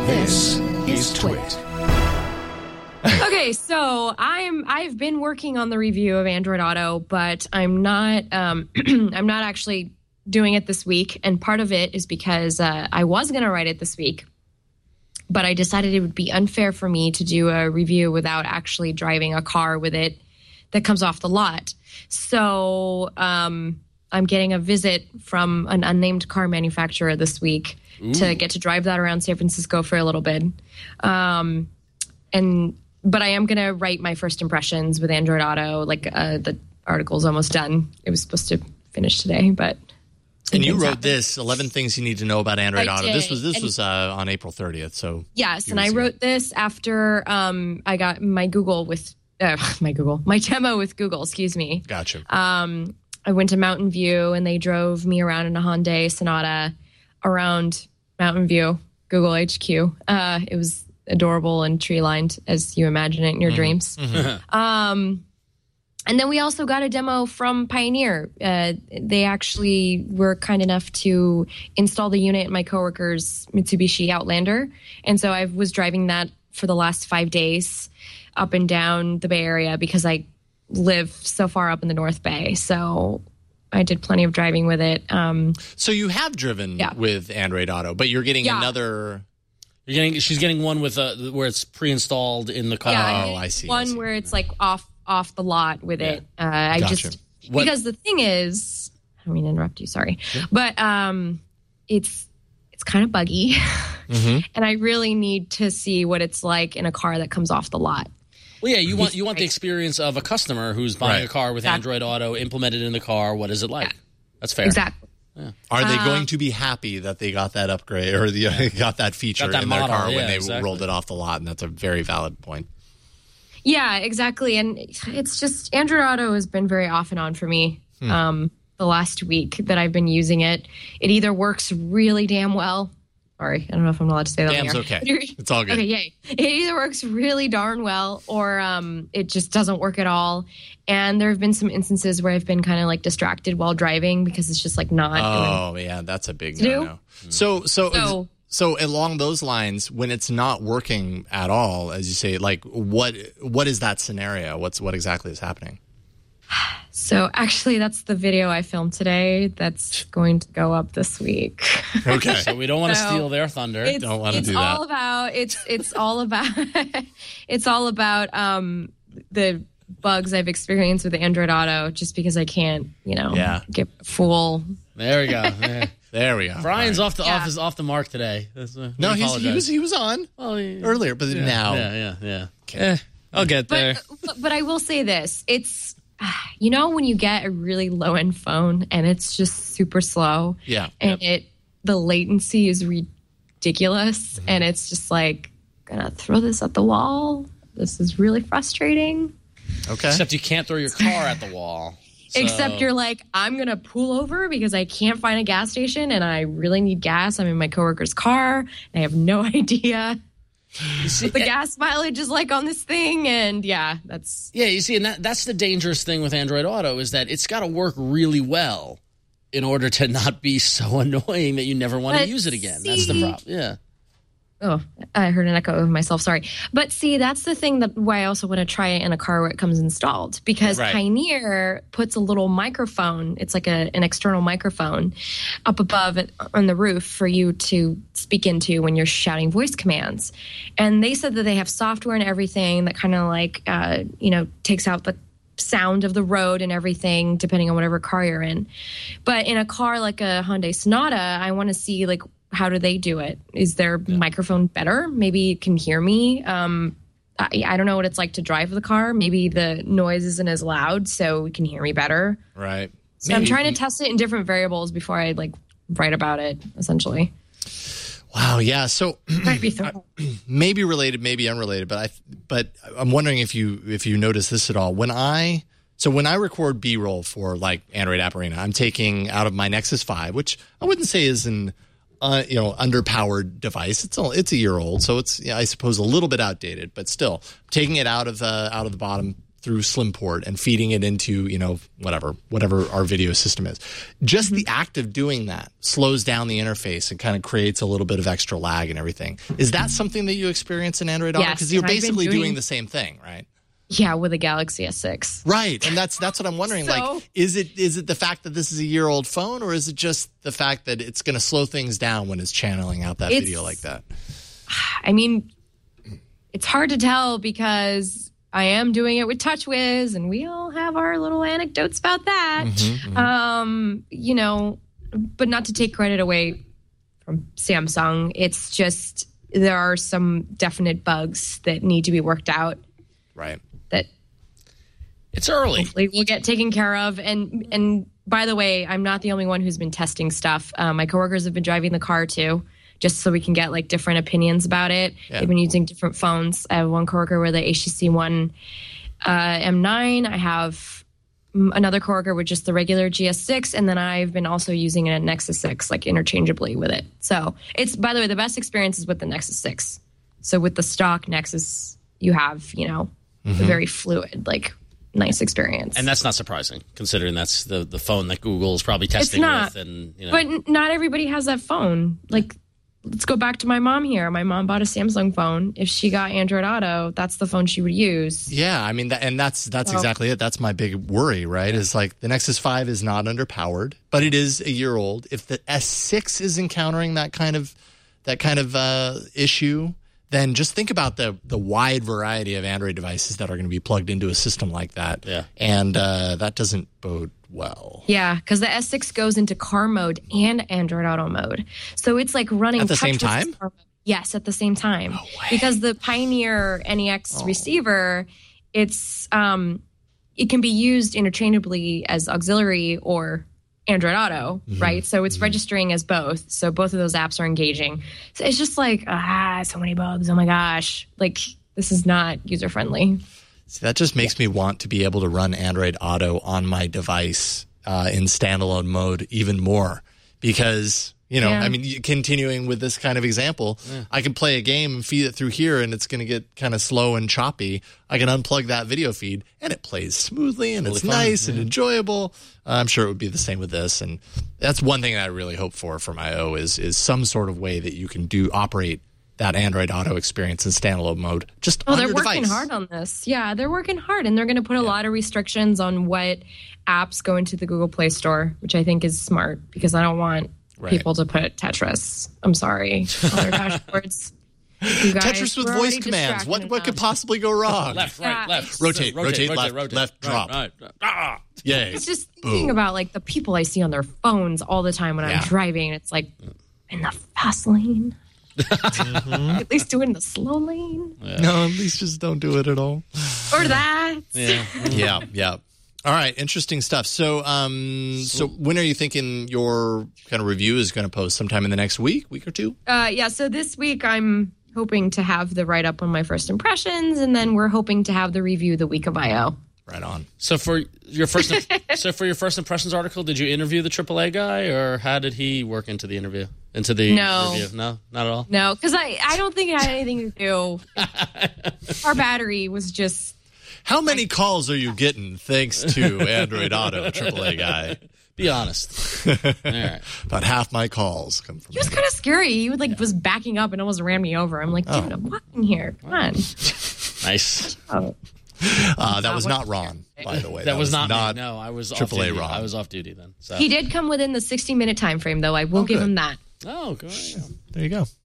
This is Twit. Okay, so I've been working on the review of Android Auto, but I'm not I'm not actually doing it this week, and part of it is because I was going to write it this week, but I decided it would be unfair for me to do a review without actually driving a car with it that comes off the lot. So I'm getting a visit from an unnamed car manufacturer this week to get to drive that around San Francisco for a little bit. But I am going to write my first impressions with Android Auto. Like the article's almost done. It was supposed to finish today, but... And you wrote this, 11 Things you need to know about Android Auto. Did. This was on April 30th. So yes, and I wrote this after I got my my demo with Google, excuse me. Gotcha. I went to Mountain View, and they drove me around in a Hyundai Sonata around Mountain View, Google HQ. It was adorable and tree-lined, as you imagine it in your dreams. Mm-hmm. And then we also got a demo from Pioneer. They actually were kind enough to install the unit in my coworker's Mitsubishi Outlander. And so I was driving that for the last 5 days up and down the Bay Area because I live so far up in the North Bay. So I did plenty of driving with it. So you have driven with Android Auto, but you're getting another... She's getting one with where it's pre-installed in the car. Yeah, I see. One where it's like off the lot with it. Gotcha. Because the thing is, I don't mean to interrupt you, sorry, but it's kind of buggy, and I really need to see what it's like in a car that comes off the lot. Well, yeah, you want the experience of a customer who's buying a car with Android Auto implemented in the car. What is it like? Yeah. That's fair. Exactly. Yeah. Are they going to be happy that they got that upgrade or got that feature in their car when they rolled it off the lot? And that's a very valid point. Yeah, exactly. And it's just Android Auto has been very off and on for me the last week that I've been using it. It either works really damn well. Sorry, I don't know if I'm allowed to say that. Damn's okay. It's all good. Okay, yay. It either works really darn well or it just doesn't work at all. And there have been some instances where I've been kind of like distracted while driving because it's just like not. Oh, yeah, that's a big no-no. So along those lines, when it's not working at all, as you say, like what is that scenario? What exactly is happening? So actually, that's the video I filmed today. That's going to go up this week. Okay. So we don't want to steal their thunder. Don't want to do that. It's all about the bugs I've experienced with Android Auto. Just because I can't, get full. There we go. Yeah. There we go. Brian's off the mark today. No, he was on earlier, but now. Yeah. Okay. I'll get there. But I will say this: it's when you get a really low end phone and it's just super slow, and the latency is ridiculous, and it's just like gonna throw this at the wall. This is really frustrating. Okay. Except you can't throw your car at the wall. So. Except you're like, I'm going to pull over because I can't find a gas station and I really need gas. I'm in my coworker's car and I have no idea what the gas mileage is like on this thing. And that's... Yeah, you see, and that's the dangerous thing with Android Auto is that it's got to work really well in order to not be so annoying that you never want to use it again. That's the problem. Yeah. Oh, I heard an echo of myself. Sorry. But see, that's the thing why I also want to try it in a car where it comes installed. Because Pioneer puts a little microphone. It's like an external microphone up above it on the roof for you to speak into when you're shouting voice commands. And they said that they have software and everything that kind of like, takes out the sound of the road and everything, depending on whatever car you're in. But in a car like a Hyundai Sonata, I want to see like, how do they do it? Is their microphone better? Maybe it can hear me. I don't know what it's like to drive the car. Maybe the noise isn't as loud, so it can hear me better. Right. So I'm trying to test it in different variables before I write about it, essentially. Wow. Yeah. So might be maybe related, maybe unrelated, but I'm wondering if you notice this at all. When I record B-roll for like Android App Arena, I'm taking out of my Nexus 5, which I wouldn't say is an underpowered device. It's a year old, so it's I suppose a little bit outdated, but still taking it out of the bottom through Slimport and feeding it into, whatever our video system is. Just the act of doing that slows down the interface and kind of creates a little bit of extra lag and everything. Is that something that you experience in Android Auto? Because you're basically doing the same thing, right? Yeah, with a Galaxy S6. Right, and that's what I'm wondering. Is it the fact that this is a year-old phone, or is it just the fact that it's going to slow things down when it's channeling out that video like that? I mean, it's hard to tell because I am doing it with TouchWiz, and we all have our little anecdotes about that. But not to take credit away from Samsung, it's just there are some definite bugs that need to be worked out. Right. That it's early. Hopefully we'll get taken care of. And by the way, I'm not the only one who's been testing stuff. My coworkers have been driving the car too, just so we can get like different opinions about it. Yeah. They've been using different phones. I have one coworker with the HTC One M9. I have another coworker with just the regular GS6, and then I've been also using a Nexus 6 like interchangeably with it. So it's, by the way, the best experience is with the Nexus 6. So with the stock Nexus, you have, a very fluid, like nice experience. And that's not surprising, considering that's the phone that Google is probably testing with. And But not everybody has that phone. Like, let's go back to my mom here. My mom bought a Samsung phone. If she got Android Auto, that's the phone she would use. Yeah, I mean, that's exactly it. That's my big worry, right? Is like the Nexus 5 is not underpowered, but it is a year old. If the S6 is encountering that kind of issue, then just think about the wide variety of Android devices that are going to be plugged into a system like that. Yeah. And that doesn't bode well. Yeah, because the S6 goes into car mode and Android Auto mode. So it's like running at the same time? Yes, at the same time. No way. Because the Pioneer NEX receiver, it can be used interchangeably as auxiliary or Android Auto, right? So it's registering as both. So both of those apps are engaging. So it's just like, so many bugs. Oh my gosh. Like, this is not user-friendly. See, that just makes me want to be able to run Android Auto on my device in standalone mode even more. Because, I mean, continuing with this kind of example, I can play a game and feed it through here, and it's going to get kind of slow and choppy. I can unplug that video feed, and it plays smoothly, and it's nice and enjoyable. I'm sure it would be the same with this, and that's one thing that I really hope for my O is some sort of way that you can operate that Android Auto experience in standalone mode just on your device. They're working hard on this. Yeah, they're working hard, and they're going to put a lot of restrictions on what apps go into the Google Play Store, which I think is smart because I don't want people to put Tetris. I'm sorry. On their dashboards. Tetris with voice commands. What could possibly go wrong? Left, right, left. Rotate, left, drop. Right. Yay. It's just thinking about like the people I see on their phones all the time when I'm driving. It's like, in the fast lane. At least do it in the slow lane. Yeah. No, at least just don't do it at all. Or that. Yeah. All right, interesting stuff. So, so when are you thinking your kind of review is going to post? Sometime in the next week or two? So this week I'm hoping to have the write-up on my first impressions, and then we're hoping to have the review the week of I/O. Right on. So for your first impressions article, did you interview the AAA guy, or how did he work into the interview? Review? No, not at all. No, because I don't think it had anything to do. Our battery was just. How many calls are you getting thanks to Android Auto, AAA guy? Be honest. All right. About half my calls come from. He was kind of scary. He was backing up and almost ran me over. I'm like, dude, I'm walking here. Come on. Nice. That was not Ron, by the way. That was not me. No, I was AAA off duty. Ron. I was off duty then. So. He did come within the 60-minute time frame, though. I will give him that. Oh, good. There you go.